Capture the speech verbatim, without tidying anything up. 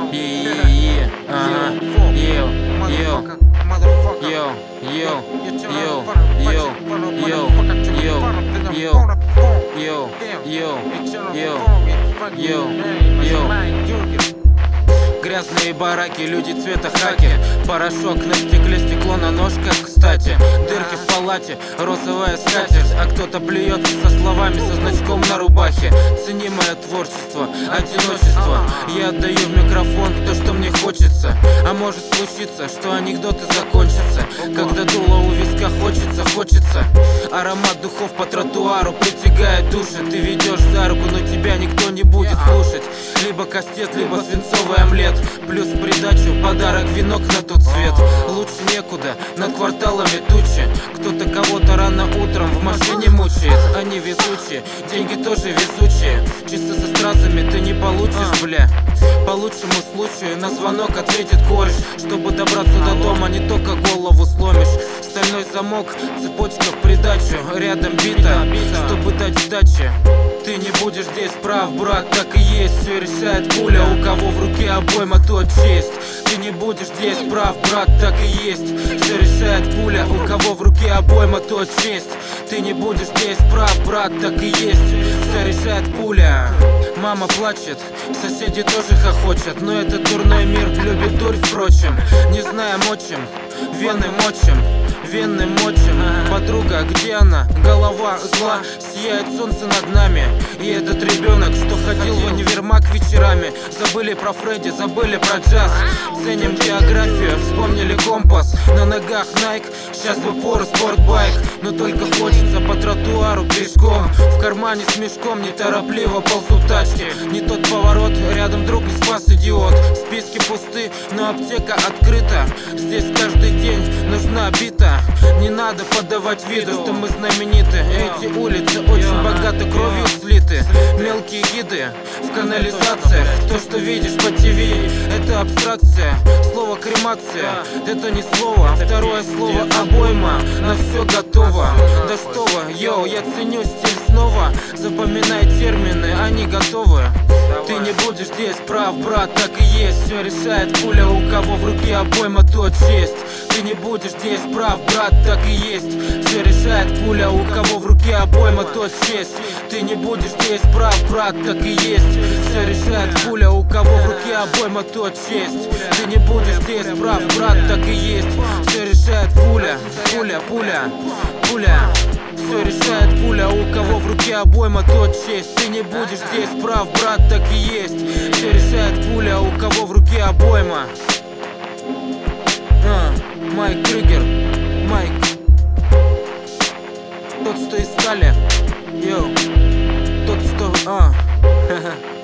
Yeah, yeah, uh-huh. Yo, yo, yo, yo, yo, yo, yo, yo, yo, yo, yo, yo, yo. Грязные бараки, люди цвета хаки. Порошок на стекле, стекло на ножках, кстати. Дырки в палате, розовая скатерть. А кто-то плюется со словами, со значком на рубахе. Цени мое творчество, одиночество. Я отдаю в микрофон то, что мне хочется. А может случиться, что анекдоты закончатся. Когда дуло у виска хочется, хочется. Аромат духов по тротуару притягает души. Ты ведешь за руку, но тебя никто не будет слушать. Либо кастет, либо свинцовый омлет. Плюс в придачу подарок, венок на тот свет. Лучше некуда, над кварталами тучи. Кто-то кого-то рано утром в машине мучает. Они везучие, деньги тоже везучие. Чисто со стразами ты не получишь, бля. По лучшему случаю на звонок ответит кореш. Чтобы добраться до дома, не только голову сломишь. Стальной замок, цепочка в придачу. Рядом бита, чтобы дать сдачи. Ты не будешь здесь прав, брат, так и есть. Все решает пуля, у кого в руке обойма, тот честь. Ты не будешь здесь прав, брат, так и есть. Все решает пуля, у кого в руке обойма, тот честь. Ты не будешь здесь прав, брат, так и есть. Все решает пуля. Мама плачет, соседи тоже хохочет. Но этот дурной мир любит дурь, впрочем. Не знаем отчим, вены мочим, вены мочим. Подруга, где она? Голова зла, сияет солнце над нами. И этот ребенок, что ходил в универмаг вечерами. Забыли про Фредди, забыли про джаз. Ценим географию, вспомнили компас. На ногах Nike, сейчас бы фор спортбайк. Но только хочется по тротуару пешком. В кармане с мешком неторопливо ползут тачки. Не тот поворот, рядом друг не спас, идиот. Списки пусты, но аптека открыта. Здесь каждый день нужна бита. Не надо подавать виду, что мы знамениты. Эти улицы очень богато кровью слиты. Мелкие гиды в канализациях. То, что видишь по ТВ, это абстракция. Слово кремация, это не слово. Второе слово обойма, на все готово. Да что вы, йоу, я ценю стиль снова. Запоминай термины, они готовы. Ты не будешь здесь прав, брат, так и есть. Все решает пуля, у кого в руке обойма, тот честь. Ты не будешь здесь прав, брат, так и есть. Все решает пуля, у кого в руке обойма, тот честь. Ты не будешь здесь прав, брат, так и есть. Все решает пуля, у кого в руке обойма, тот честь. Ты не будешь здесь прав, брат, так и есть. Все решает пуля, пуля, пуля, пуля. Все решает пуля, у кого в руке обойма, тот честь. Ты не будешь здесь прав, брат, так и есть. Все решает пуля, у кого в руке обойма. А, Майк Крюгер, Майк. Тот, что из стали. Йоу. Тот, что... А.